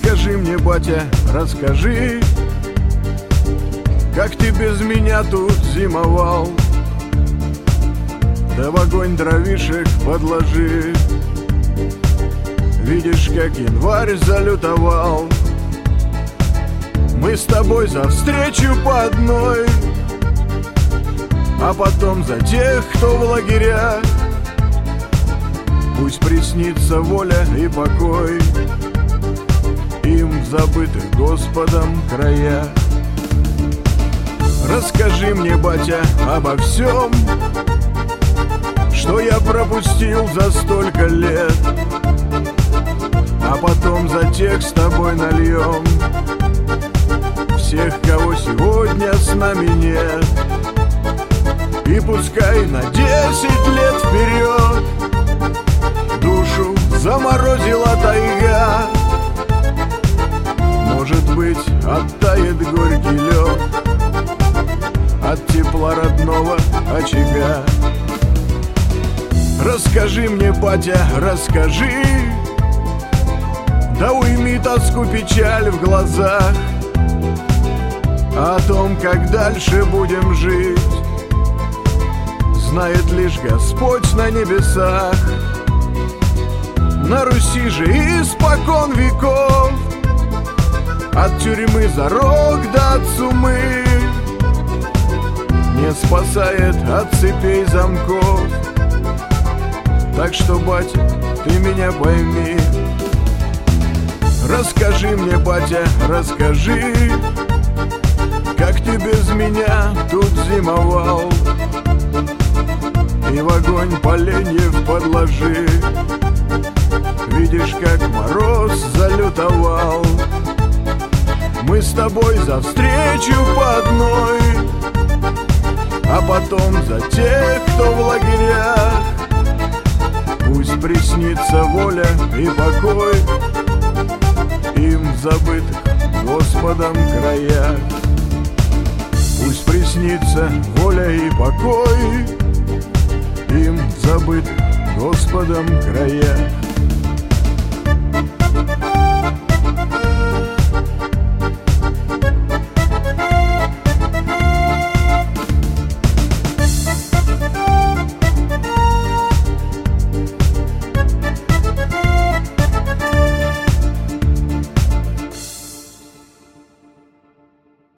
Расскажи мне, батя, расскажи, как ты без меня тут зимовал, да в огонь дровишек подложи. Видишь, как январь залютовал, мы с тобой за встречу по одной, а потом за тех, кто в лагерях. Пусть приснится воля и покой им в забытых Господом края. Расскажи мне, батя, обо всем, что я пропустил за столько лет, а потом за тех с тобой нальем всех, кого сегодня с нами нет. И пускай на 10 лет вперед душу заморозила тайга, может быть, оттает горький лед от тепла родного очага. Расскажи мне, батя, расскажи, да уйми тоску, печаль в глазах, о том, как дальше будем жить, знает лишь Господь на небесах. На Руси же испокон веков от тюрьмы зарок до от сумы не спасает от цепей замков. Так что, батя, ты меня пойми. Расскажи мне, батя, расскажи, как ты без меня тут зимовал, и в огонь поленьев подложи. Видишь, как мороз залютовал, мы с тобой за встречу по одной, а потом за тех, кто в лагерях. Пусть приснится воля и покой им в забытых Господом краях. Пусть приснится воля и покой им в забытых Господом краях.